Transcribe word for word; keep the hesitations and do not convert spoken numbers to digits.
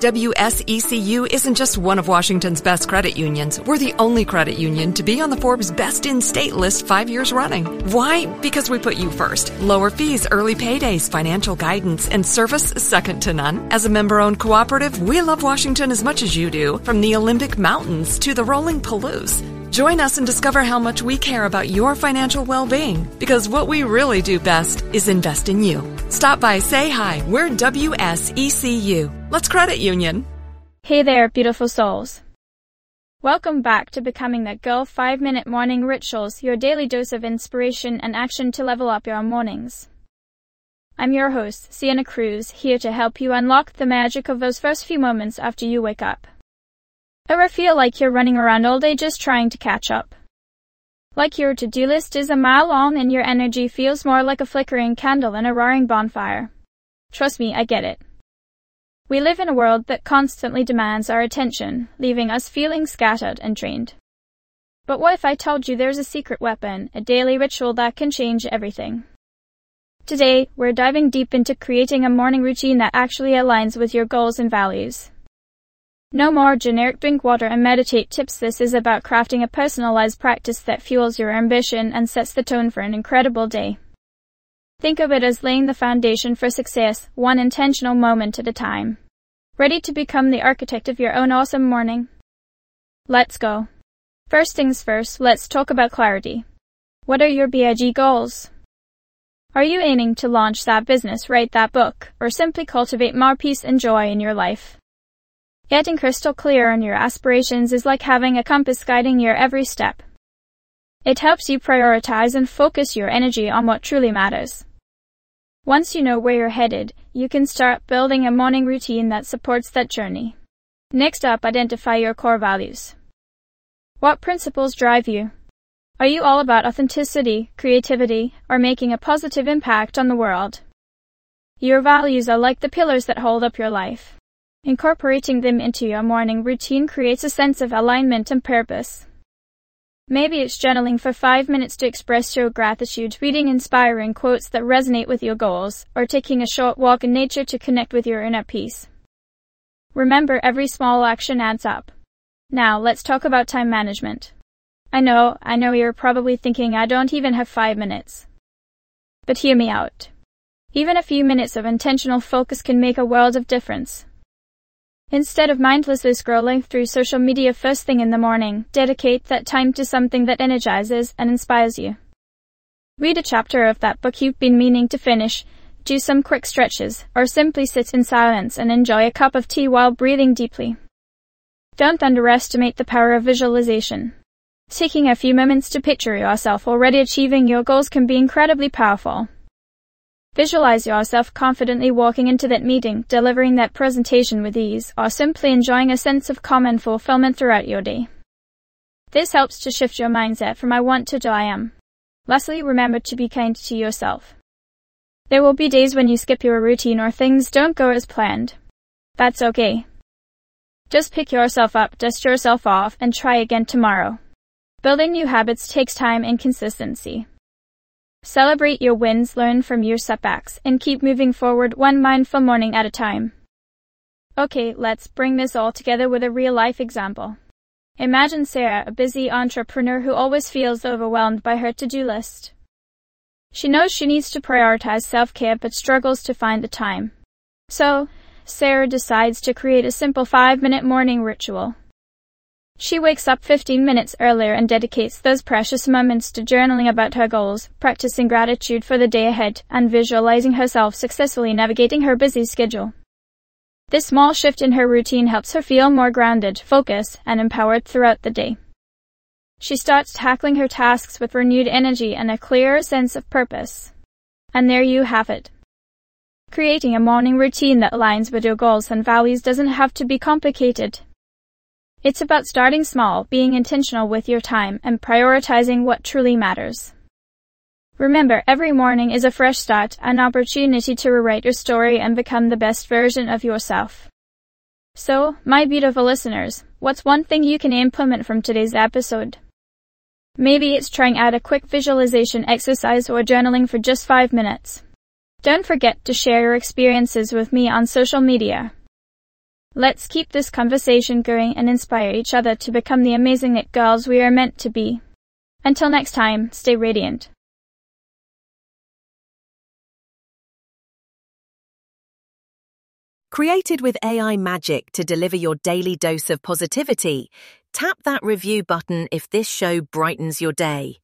W S E C U isn't just one of Washington's best credit unions. We're the only credit union to be on the Forbes Best in State list five years running. Why? Because we put you first. Lower fees, early paydays, financial guidance, and service second to none. As a member-owned cooperative, we love Washington as much as you do, from the Olympic Mountains to the rolling Palouse. Join us and discover how much we care about your financial well-being, because what we really do best is invest in you. Stop by, say hi. We're W S E C U. Let's credit union. Hey there, beautiful souls. Welcome back to Becoming That Girl five minute Morning Rituals, your daily dose of inspiration and action to level up your mornings. I'm your host, Sienna Cruz, here to help you unlock the magic of those first few moments after you wake up. Ever feel like you're running around all day just trying to catch up? Like your to-do list is a mile long and your energy feels more like a flickering candle in a roaring bonfire? Trust me, I get it. We live in a world that constantly demands our attention, leaving us feeling scattered and drained. But what if I told you there's a secret weapon, a daily ritual that can change everything? Today, we're diving deep into creating a morning routine that actually aligns with your goals and values. No more generic drink water and meditate tips. This is about crafting a personalized practice that fuels your ambition and sets the tone for an incredible day. Think of it as laying the foundation for success, one intentional moment at a time. Ready to become the architect of your own awesome morning? Let's go. First things first, let's talk about clarity. What are your big goals? Are you aiming to launch that business, write that book, or simply cultivate more peace and joy in your life? Getting crystal clear on your aspirations is like having a compass guiding your every step. It helps you prioritize and focus your energy on what truly matters. Once you know where you're headed, you can start building a morning routine that supports that journey. Next up, identify your core values. What principles drive you? Are you all about authenticity, creativity, or making a positive impact on the world? Your values are like the pillars that hold up your life. Incorporating them into your morning routine creates a sense of alignment and purpose. Maybe it's journaling for five minutes to express your gratitude, reading inspiring quotes that resonate with your goals, or taking a short walk in nature to connect with your inner peace. Remember, every small action adds up. Now, let's talk about time management. I know, I know you're probably thinking I don't even have five minutes. But hear me out. Even a few minutes of intentional focus can make a world of difference. Instead of mindlessly scrolling through social media first thing in the morning, dedicate that time to something that energizes and inspires you. Read a chapter of that book you've been meaning to finish, do some quick stretches, or simply sit in silence and enjoy a cup of tea while breathing deeply. Don't underestimate the power of visualization. Taking a few moments to picture yourself already achieving your goals can be incredibly powerful. Visualize yourself confidently walking into that meeting, delivering that presentation with ease, or simply enjoying a sense of calm and fulfillment throughout your day. This helps to shift your mindset from I want to I am. Lastly, remember to be kind to yourself. There will be days when you skip your routine or things don't go as planned. That's okay. Just pick yourself up, dust yourself off, and try again tomorrow. Building new habits takes time and consistency. Celebrate your wins, learn from your setbacks, and keep moving forward one mindful morning at a time. Okay, let's bring this all together with a real-life example. Imagine Sarah, a busy entrepreneur who always feels overwhelmed by her to-do list. She knows she needs to prioritize self-care but struggles to find the time. So, Sarah decides to create a simple five-minute morning ritual. She wakes up fifteen minutes earlier and dedicates those precious moments to journaling about her goals, practicing gratitude for the day ahead, and visualizing herself successfully navigating her busy schedule. This small shift in her routine helps her feel more grounded, focused, and empowered throughout the day. She starts tackling her tasks with renewed energy and a clearer sense of purpose. And there you have it. Creating a morning routine that aligns with your goals and values doesn't have to be complicated. It's about starting small, being intentional with your time, and prioritizing what truly matters. Remember, every morning is a fresh start, an opportunity to rewrite your story and become the best version of yourself. So, my beautiful listeners, what's one thing you can implement from today's episode? Maybe it's trying out a quick visualization exercise or journaling for just five minutes. Don't forget to share your experiences with me on social media. Let's keep this conversation going and inspire each other to become the amazing It girls we are meant to be. Until next time, stay radiant. Created with A I magic to deliver your daily dose of positivity, tap that review button if this show brightens your day.